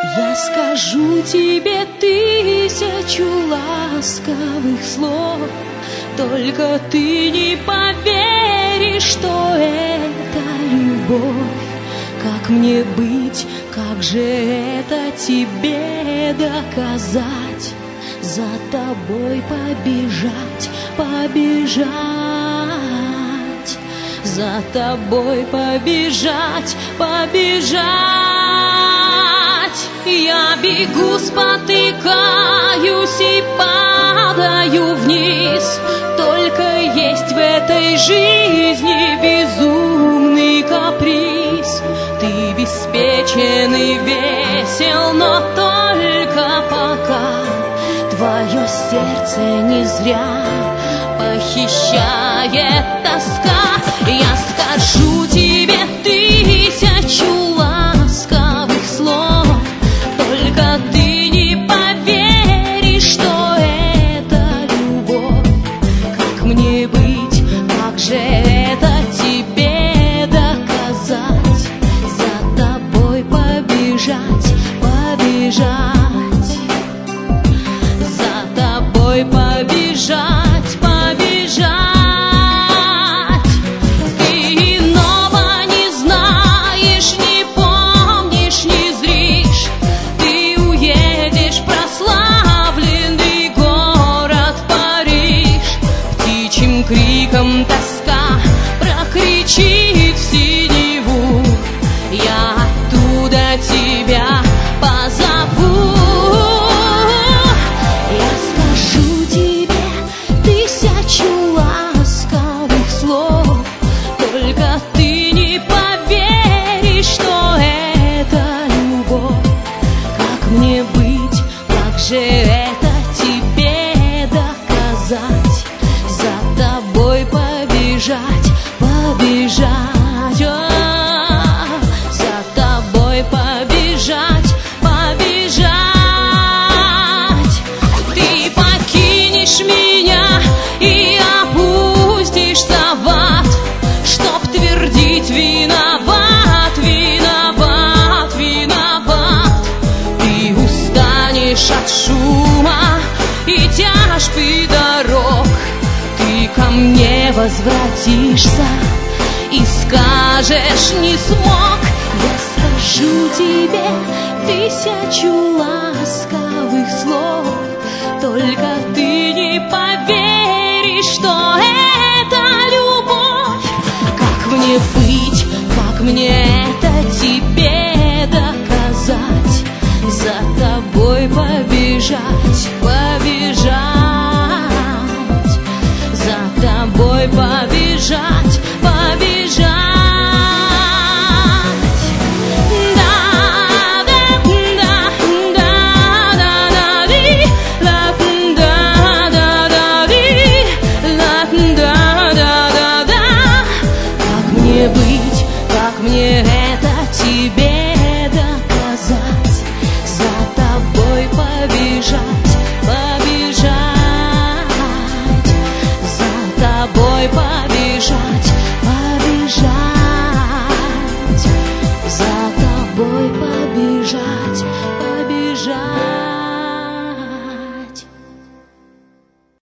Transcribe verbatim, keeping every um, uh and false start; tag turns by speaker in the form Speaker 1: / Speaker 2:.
Speaker 1: Я скажу тебе тысячу ласковых слов, только ты не поверишь, что это любовь. Как мне быть, как же это тебе доказать? За тобой побежать, побежать, за тобой побежать, побежать. Я бегу, спотыкаюсь и падаю вниз. Только есть в этой жизни безумный каприз. Ты беспечен и весел, но только пока. Твое сердце не зря похищает тоска. Я скажу тебе тысячу ласковых слов, только ты не поверишь, что это любовь. Как мне быть, как же это тебе доказать? За тобой побежать, побежать, за тобой побежать, побежать. Ты иного не знаешь, не помнишь, не зришь. Ты уедешь в прославленный город Париж. Птичьим криком тоска прокричит в синеву. Я оттуда тебя позову. Я скажу тебе тысячу ласковых слов, только ты не поверишь, что это любовь. Как мне быть, как же это тебе доказать? За тобой побежать, побежать, о, за тобой побежать, побежать. Ты покинешь меня и опустишься в ад, чтоб твердить: виноват, виноват, виноват. Ты устанешь от шума и тяжбы дорог. Ты ко мне возвратишься и скажешь: не смог. Я скажу тебе тысячу ласковых слов, только ты не поверишь, что это любовь. Как мне быть, как мне это тебе доказать? За тобой побежать,